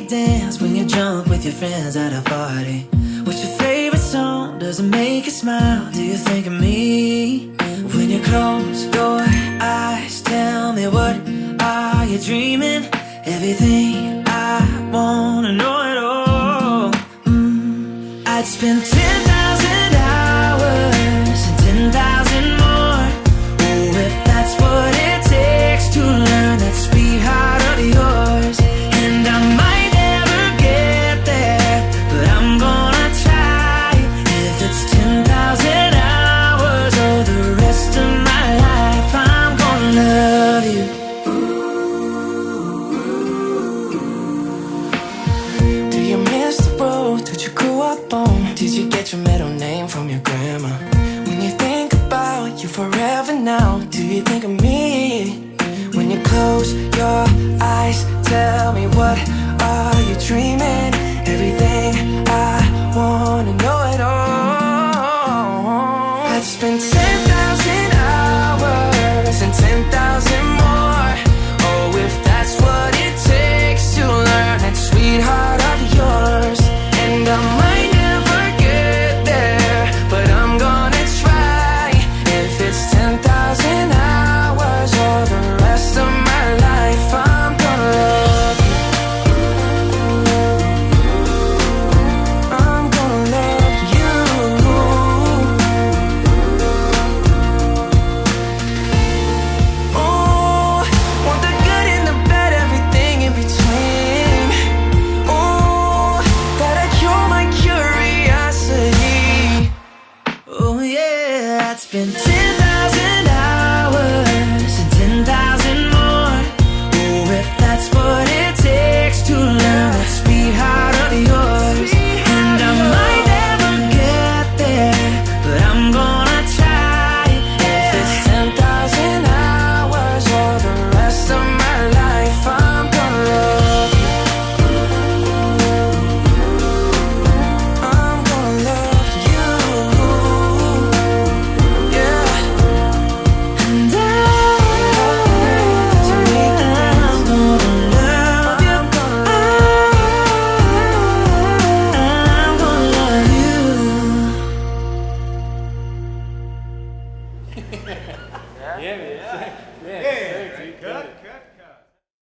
you dance when you're drunk with your friends at a party? What's your favorite song? Does it make you smile? Do you think of me? When you close your eyes, tell me, what are you dreaming? Everything I wanna know it all. I'd spend 10,000 hours and 10,000 more. Oh, if that's what it takes to learn that sweetheart of yours. And I might never get there, but I'm gonna try. If it's 10,000 hours or the rest of my life, I'm gonna love you. Do you miss the road that you grew up on? Did you get your middle name from your grandma? When you think about you forever now, do you think of me? When you close your eyes, tell me, what are you dreaming? Everything I wanna know it all. I'd spend 10,000 hours and 10,000 more. Oh, if that's what it takes to learn that sweetheart of yours. And I might never get there, but I'm gonna try. If it's 10,000 hours or the rest of my life, I'm gonna love you. I'm gonna love you. Oh, want the good and the bad, everything in between. Oh, gotta cure my curiosity. Oh yeah, I'd spend